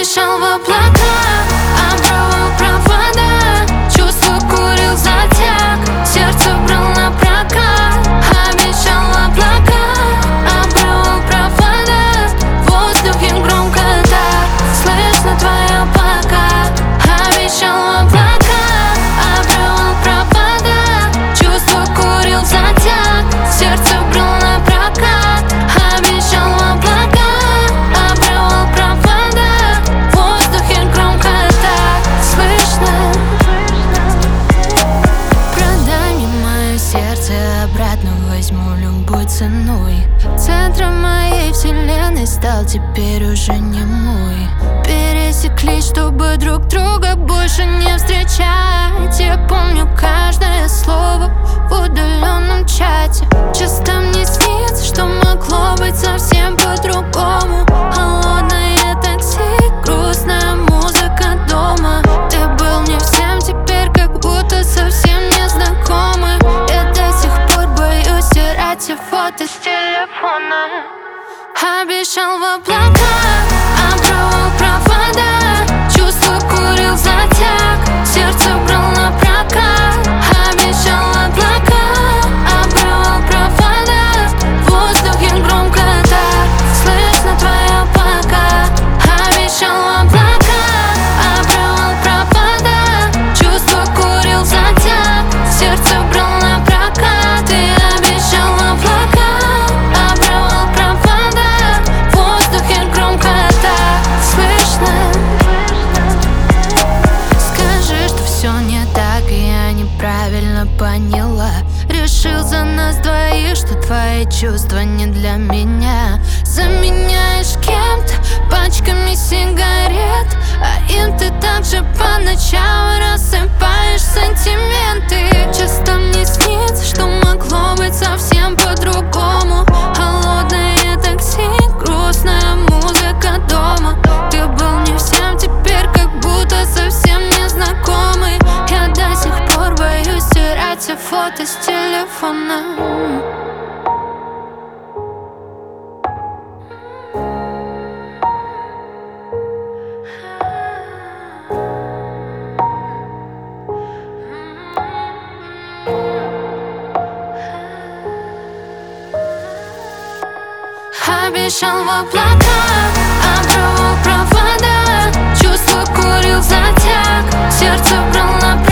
Обещал в облаках, обрывал провода, чувства курил затяг, сердце брал на прокат. Обещал в облаках, обрывал провода, в воздухе громко так слышно твоя пока. Обещал в облаках, обрывал провода, чувства курил затяг, сердце брал на прокат. Обещал в облаках, обрывал провода, в воздухе громко так слышно. Продай мне мое сердце, обратно возьму любой ценой. Центром моей вселенной стал теперь уже не мой. Пересеклись, чтобы друг друга больше не встречать. Я помню каждое слово в удаленном чате. Часто мне снится, что могло быть совсем по-другому. Холодное такси, грустная музыка дома. Ты был мне всем, теперь как будто совсем незнакомый. Я до сих пор боюсь стирать все фото с телефона. Обещал в облаках, обрывал провода, чувства курил затяг, сердце брал на прокат. Обещал в облаках, обрывал провода, в воздухе громко так слышно твоя пока. Обещал в облаках, обрывал провода, чувства курил затяг, сердце брал на прокат. Ты обещал в облаках, обрывал провода, в воздухе громко так слышно. Скажи, что все не так, и я неправильно поняла. Решил за нас двоих, что твои чувства не для меня. Заменяешь кем-то пачками сигарет, а им ты также по ночам рассыпаешь сантименты. Часто мне снится, что могло быть совсем по-другому. Холодное такси, грустная музыка дома. Ты был мне всем, теперь как будто совсем незнакомый. Я до сих пор боюсь стирать все фото с телефона. Обещал в облаках, обрывал провода, чувства курил затяг, сердце брал на